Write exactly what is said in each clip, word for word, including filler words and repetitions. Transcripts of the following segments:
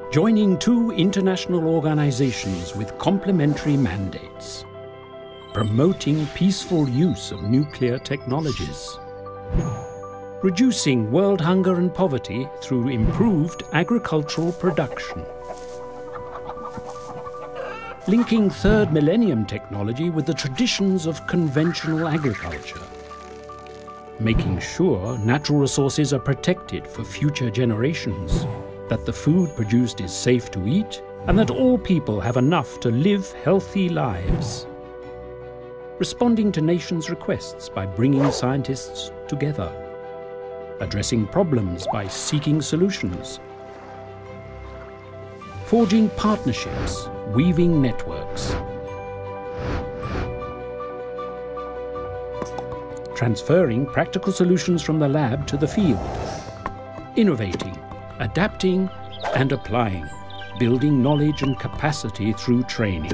joining two international organizations with complementary mandates, promoting peaceful use of nuclear technologies, reducing world hunger and poverty through improved agricultural production, linking third millennium technology with the traditions of conventional agriculture, making sure natural resources are protected for future generations, that the food produced is safe to eat, and that all people have enough to live healthy lives. Responding to nations' requests by bringing scientists together, addressing problems by seeking solutions, forging partnerships, weaving networks, transferring practical solutions from the lab to the field, innovating, adapting and applying, building knowledge and capacity through training.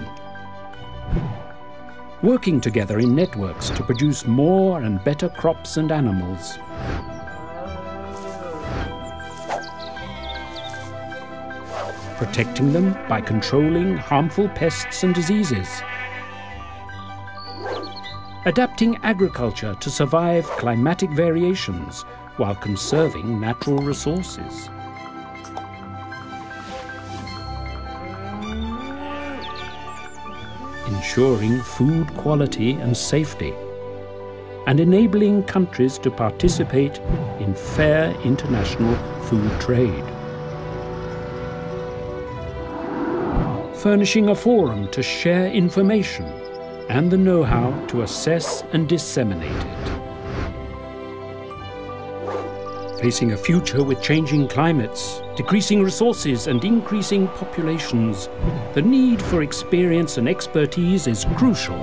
Working together in networks to produce more and better crops and animals. Protecting them by controlling harmful pests and diseases. Adapting agriculture to survive climatic variations while conserving natural resources. Ensuring food quality and safety, and enabling countries to participate in fair international food trade. Furnishing a forum to share information and the know-how to assess and disseminate it. Facing a future with changing climates, decreasing resources and increasing populations, the need for experience and expertise is crucial.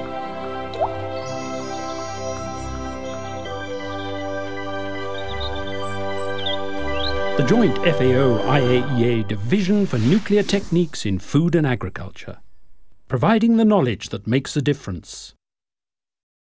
The joint F A O I A E A Division for Nuclear Techniques in Food and Agriculture, providing the knowledge that makes a difference.